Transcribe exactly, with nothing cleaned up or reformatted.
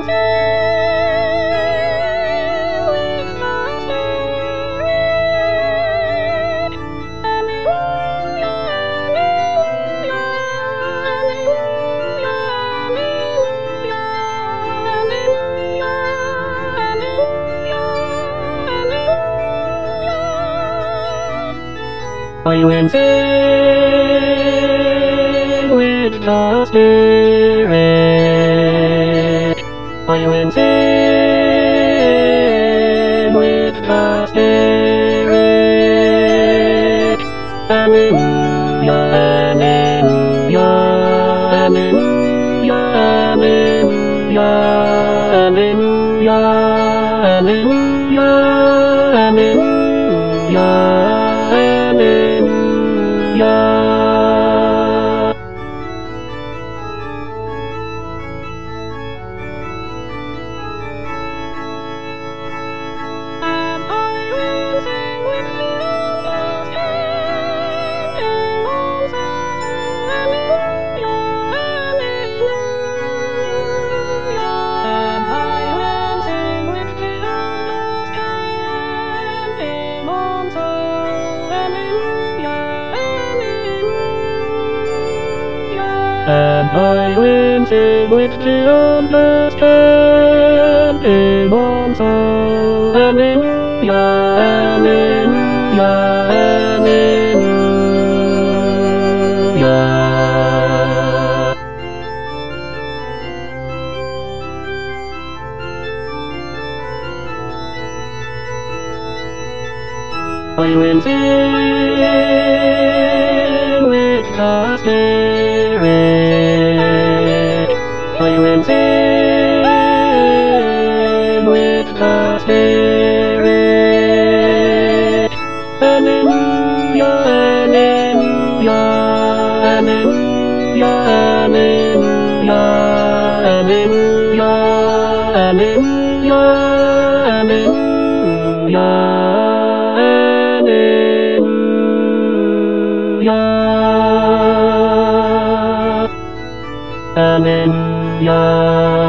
I went in with the Spirit. I went in with the Spirit. Alleluia, alleluia, alleluia, alleluia, alleluia, alleluia, alleluia. And I went in with the understanding also. Alleluia, alleluia, alleluia. I went in with the Spirit. I went in with the Spirit. Alleluia, alleluia, alleluia, alleluia, alleluia, alleluia, alleluia, alleluia. Alleluia.